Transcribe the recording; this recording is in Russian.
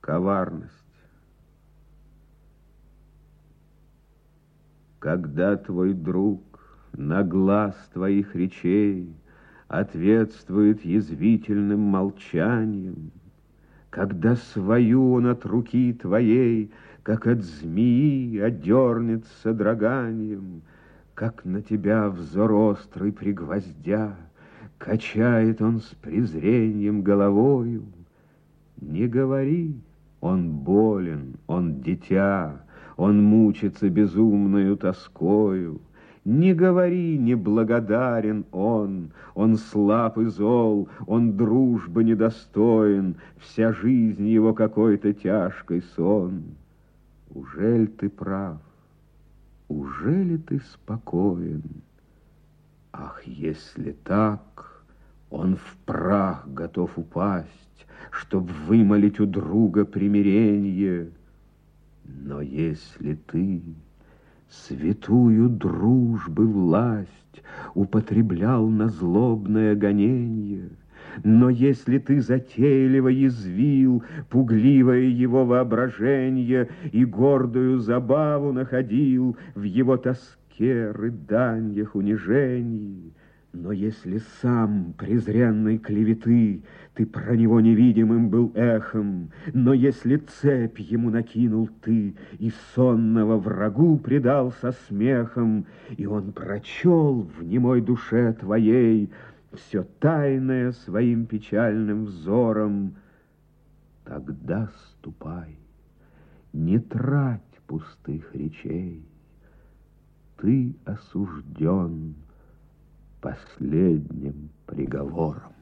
коварность. Когда твой друг на глаз твоих речей ответствует язвительным молчанием, когда свою он от руки твоей, как от змеи, одернет с содроганием, как на тебя взор острый пригвоздя, качает он с презрением головою. Не говори, он болен, он дитя, он мучится безумною тоскою. Не говори, неблагодарен он слаб и зол, он дружбы недостоин, вся жизнь его какой-то тяжкий сон. Ужель ты прав? Ужели ты спокоен? Ах, если так, он в прах готов упасть, чтоб вымолить у друга примиренье. Но если ты святую дружбы власть употреблял на злобное гоненье, но если ты затейливо язвил пугливое его воображение и гордую забаву находил в его тоске, рыданьях, унижении, но если сам презренной клеветы ты про него невидимым был эхом, но если цепь ему накинул ты и сонного врагу предал со смехом, и он прочел в немой душе твоей все тайное своим печальным взором, тогда ступай, не трать пустых речей, ты осужден последним приговором.